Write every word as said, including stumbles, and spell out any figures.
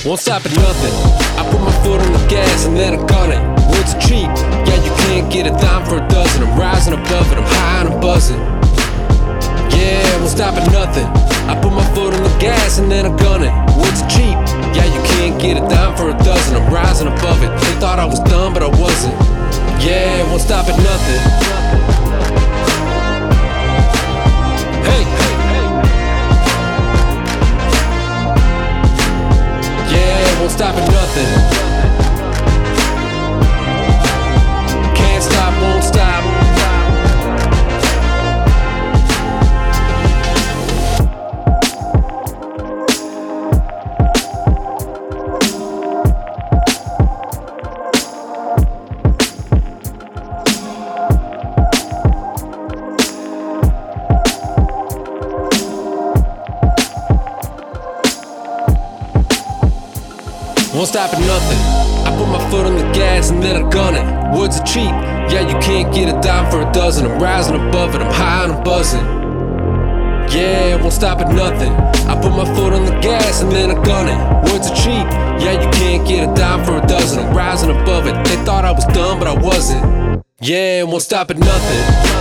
won't stop at nothing. I put my foot on the gas and then I gun it. Woods are cheap, yeah, you can't get a dime for a dozen. I'm rising above it, I'm high and I'm buzzing. Yeah, won't stop at nothing. I put my foot on the gas and then I gun it. Woods are cheap, yeah, you can't get a dime for a dozen. I'm rising above it. They thought I was dumb, but I wasn't. Yeah, won't stop at nothing. Hey, hey, hey. Yeah, won't stop at nothing. Can't stop, won't stop. Won't stop at nothing. I put my foot on the gas and then I gun it. Woods are cheap, yeah, you can't get a dime for a dozen. I'm rising above it, I'm high and I'm buzzing. Yeah, won't stop at nothing. I put my foot on the gas and then I gun it. Woods are cheap, yeah, you can't get a dime for a dozen. I'm rising above it. They thought I was dumb, but I wasn't. Yeah, won't stop at nothing.